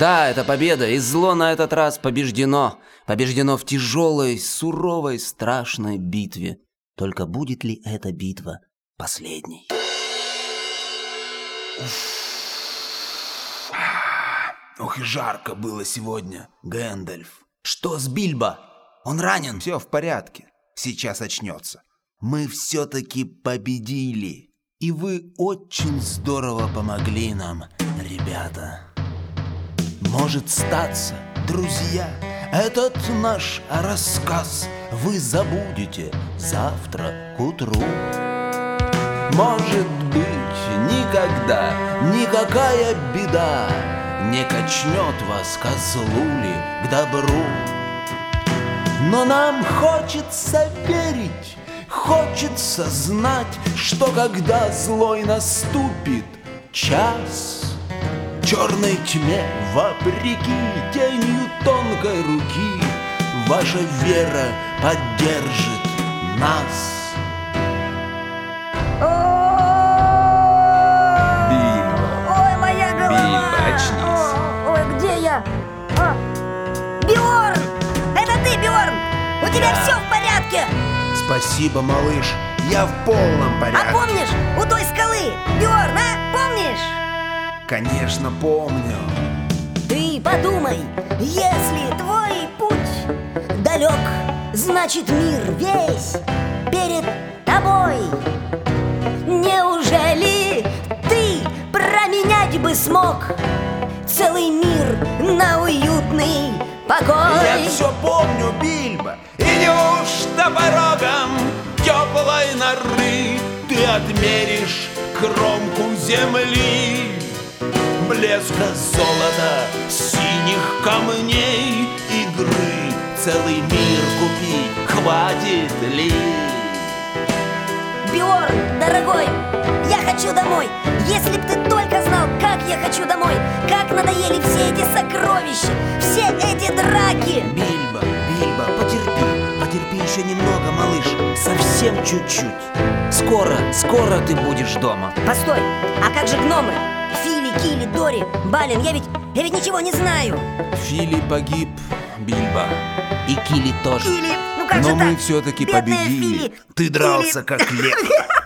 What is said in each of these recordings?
Да, это победа, и зло на этот раз побеждено. Побеждено в тяжелой, суровой, страшной битве. Только будет ли эта битва последней? Ох и жарко было сегодня, Гэндальф. Что с Бильбо? Он ранен? Все в порядке, сейчас очнется. Мы все-таки победили. И вы очень здорово помогли нам, ребята. Может статься, друзья, этот наш рассказ вы забудете завтра к утру. Может быть, никогда никакая беда не качнет вас ко злу ли, к добру. Но нам хочется верить, хочется знать, что когда злой наступит час, черной тьме вопреки тенью тонкой руки ваша вера поддержит нас. Ой, моя голова! Бильбо, очнись. Ой, где я? Бьорн! Это ты, Бьорн! У тебя все в порядке! Спасибо, малыш, я в полном порядке. А помнишь, у той скалы, Бьорн, помнишь? Конечно, помню. Ты подумай, если твой путь далек, значит мир весь перед тобой. Неужели ты променять бы смог целый мир на уютный покой? Я все помню, Бильбо. И неужто порогом теплой норы ты отмеришь кромку земли? Блеска золота, синих камней, игры целый мир купить хватит ли? Бьорн, дорогой, я хочу домой. Если б ты только знал, как я хочу домой. Как надоели все эти сокровища, все эти драки. Бильбо, потерпи еще немного, малыш. Совсем чуть-чуть. Скоро ты будешь дома. Постой, а как же гномы? Фили, Кили, Дори, Балин, я ведь ничего не знаю. Фили погиб, Бильбо. И Кили тоже. Кили, ну как же Но так? мы все-таки Бедная победили. Фили. Ты дрался Фили. как лев.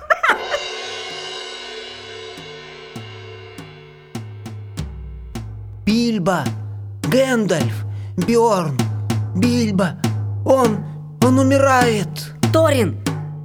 Бильбо, Гэндальф, Бьорн, Бильбо, он умирает. Торин,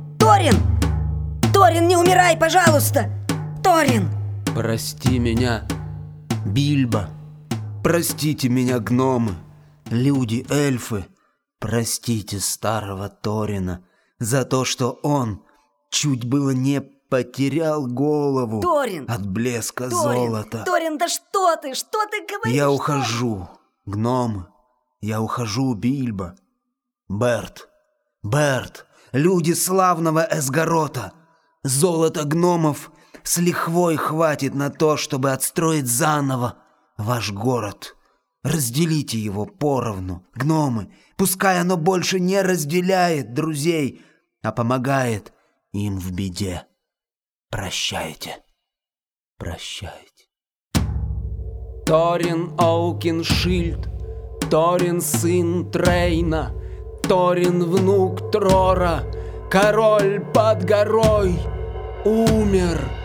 не умирай, пожалуйста. Торин. Прости меня, Бильбо. Простите меня, гномы. Люди, эльфы, простите старого Торина за то, что он чуть было не потерял голову Торин! от блеска Торин, золота. Торин, да что ты говоришь? Я ухожу, гномы. Я ухожу, Бильбо. Берт, люди славного Эсгарота, золото гномов с лихвой хватит на то, чтобы отстроить заново ваш город. Разделите его поровну, гномы, пускай оно больше не разделяет друзей, а помогает им в беде. Прощайте. Торин Оукеншильд, Торин сын Трейна, Торин внук Трора, король под горой, умер.